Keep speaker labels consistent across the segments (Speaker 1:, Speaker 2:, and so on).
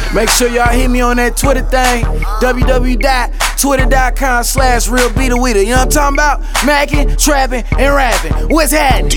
Speaker 1: Make sure y'all hit me on that Twitter thing, www.twitter.com/realbeaterweeder. You know what I'm talking about? Mackin', trapping, and rapping. What's happening?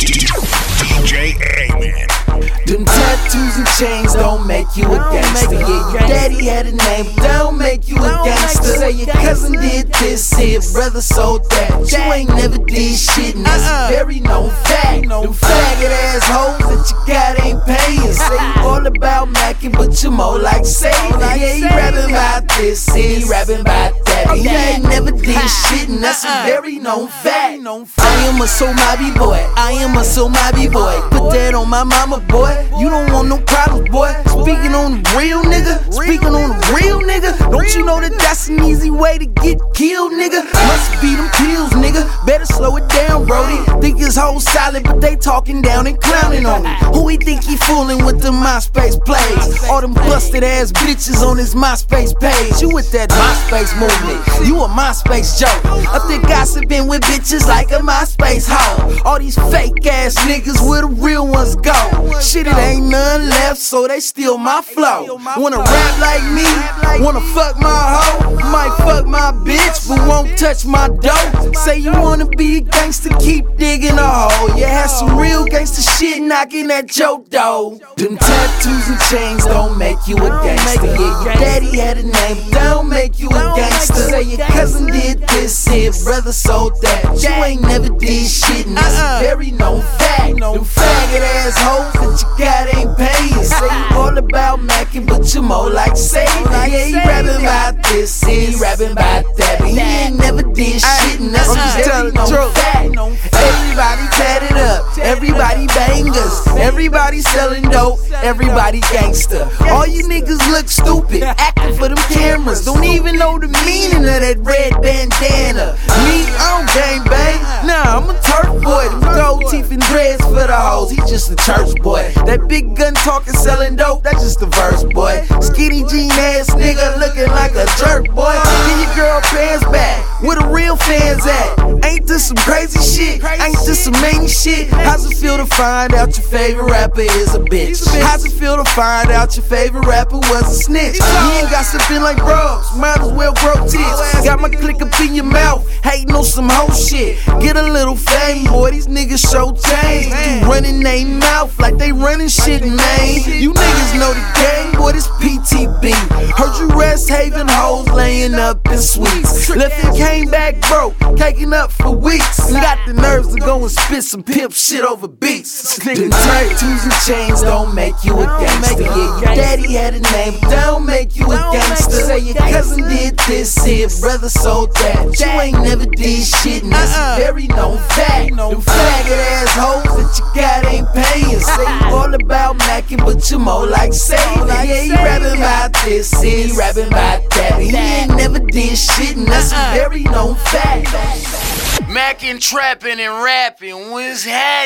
Speaker 2: DJ A-Man.
Speaker 1: Them tattoos and chains don't make you a gangster. Yeah, your daddy had a name, but don't make you a gangster. Say your cousin did this, your brother sold that. You ain't never did shit, and that's a very known fact. Them faggot ass hoes that you got ain't paying. Say you all about macking, but you more like Satan. Yeah, he rapping about this, he rapping about that. He ain't never did shit, and that's a very known fact. I am a Somabi boy, I am a Somabi boy. Put that on my mama, boy. You don't want no problems, boy. Speaking on the real nigga, speaking on the real nigga. Don't you know that that's an easy way to get killed, nigga? Must be them pills, nigga. Better slow it down, Brody. Think his whole solid, but they talking down and clowning on him. Who he think he fooling with the MySpace plays? All them busted ass bitches on his MySpace page. You with that MySpace movement, you a MySpace joke. Up there gossiping with bitches like a MySpace hoe. All these fake ass niggas where the real ones go. Shit, it ain't none left, so they steal my flow. Wanna rap like me, wanna fuck my hoe. Might fuck my bitch, but won't touch my dough. Say you wanna be a gangster, keep digging a hole. You had some real gangster shit knocking at your door. Them tattoos and chains don't make you a gangster. Yeah, your daddy had a name, but don't make you a gangster. Say your cousin did this, your brother sold that. You ain't never did shit, and that's a very known fact. Them faggot ass hoes that you got ain't paying. Say you all about macking, but you more like Satan. Yeah, he rapping about this, he rapping about that. But he ain't never did shit, and that's a very known fact. Everybody tatted up, everybody bangers, everybody selling dope, everybody gangster. All you niggas look stupid, acting for them cameras. Don't even know the meaning of that red bandana. Me, I don't gang bang. Nah, I'm a turf boy. Them gold teeth and dreads for the hoes. He just a church boy. That big gun talking, selling dope, that's just a verse, boy. Skinny jean ass nigga looking like a jerk, boy. Get your girl pants back. Where the real fans at? Ain't this some crazy shit? Ain't this some many shit? How's it feel to find out your favorite rapper is a bitch? How's it feel to find out your favorite rapper was a snitch? You ain't got something like bros, might as well grow tits. Got my click up in your mouth, hating on some hoe shit. Get a little fame, boy, these niggas show change. You running they mouth like they running shit, man. You niggas know the game, boy, this PTB. Heard you Rest Haven hoes laying up in suites. Left and came back broke, caking up for weeks. And got the nerves to go and spit some pimp shit over beats. Them tattoos and chains don't make you a gangster. Yeah, your daddy had a name, but don't make you a gangster. Say your cousin did this, your brother sold that. You ain't never did shit, and that's a very known fact. Them faggot ass hoes that you got ain't paying. Say you all about macking, but you more like Satan. Yeah, he rapping about this, he rapping about that. He ain't never did shit, and that's a very known fact. Mackin', trapping, and rapping, what's happening?